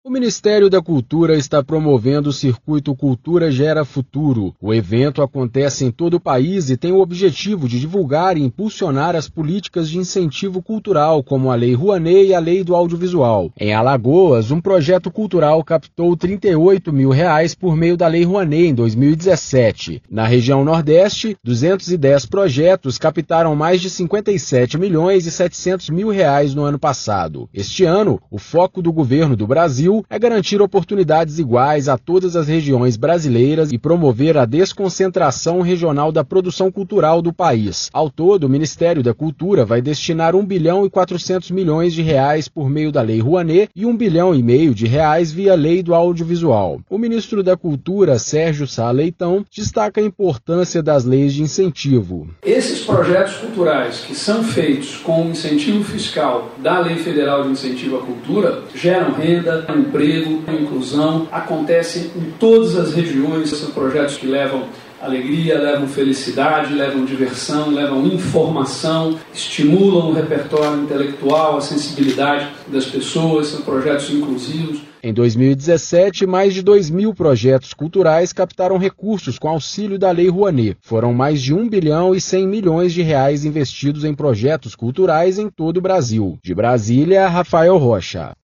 O Ministério da Cultura está promovendo o Circuito Cultura Gera Futuro. O evento acontece em todo o país e tem o objetivo de divulgar e impulsionar as políticas de incentivo cultural, como a Lei Rouanet e a Lei do Audiovisual. Em Alagoas, um projeto cultural captou R$38 mil por meio da Lei Rouanet em 2017. Na região Nordeste, 210 projetos captaram mais de R$57.700.000 no ano passado. Este ano, o foco do governo do Brasil é garantir oportunidades iguais a todas as regiões brasileiras e promover a desconcentração regional da produção cultural do país. Ao todo, o Ministério da Cultura vai destinar R$1.400.000.000 por meio da Lei Rouanet e R$1,5 bilhão via Lei do Audiovisual. O ministro da Cultura, Sérgio Sá Leitão, destaca a importância das leis de incentivo. Esses projetos culturais que são feitos com o incentivo fiscal da Lei Federal de Incentivo à Cultura geram renda, emprego, inclusão, acontecem em todas as regiões. São projetos que levam alegria, levam felicidade, levam diversão, levam informação, estimulam o repertório intelectual, a sensibilidade das pessoas, são projetos inclusivos. Em 2017, mais de 2.000 projetos culturais captaram recursos com auxílio da Lei Rouanet. Foram mais de R$1,1 bilhão investidos em projetos culturais em todo o Brasil. De Brasília, Rafael Rocha.